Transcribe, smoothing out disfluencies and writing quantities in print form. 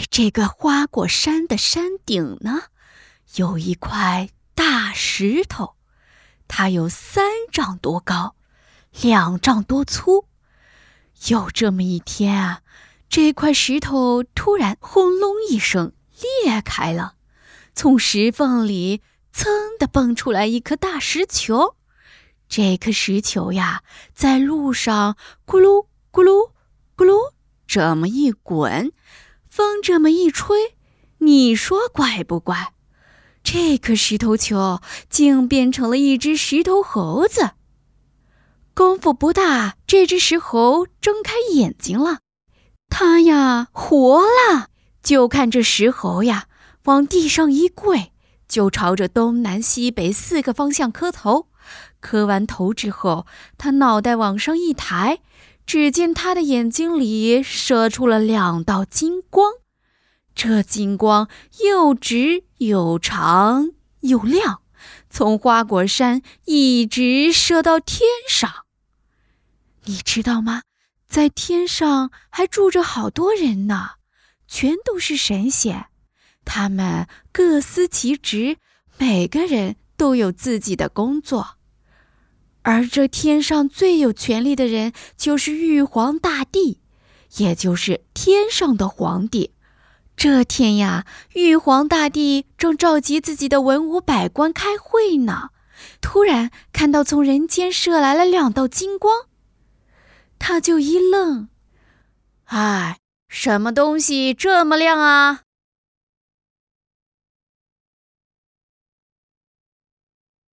这个花果山的山顶呢，有一块大石头，它有3丈多高，2丈多粗。有这么一天啊，这块石头突然轰隆一声裂开了，从石缝里噌地蹦出来一颗大石球。这颗石球呀，在路上咕噜咕噜咕噜这么一滚，风这么一吹，你说怪不怪？这颗石头球竟变成了一只石头猴子。功夫不大，这只石猴睁开眼睛了，它呀活了，就看这石猴呀往地上一跪，就朝着东南西北4个方向磕头。磕完头之后，他脑袋往上一抬，只见他的眼睛里射出了2道金光，这金光又直又长又亮，从花果山一直射到天上。你知道吗？在天上还住着好多人呢，全都是神仙，他们各司其职，每个人都有自己的工作。而这天上最有权力的人就是玉皇大帝，也就是天上的皇帝。这天呀，玉皇大帝正召集自己的文武百官开会呢，突然看到从人间射来了2道金光，他就一愣，哎，什么东西这么亮啊？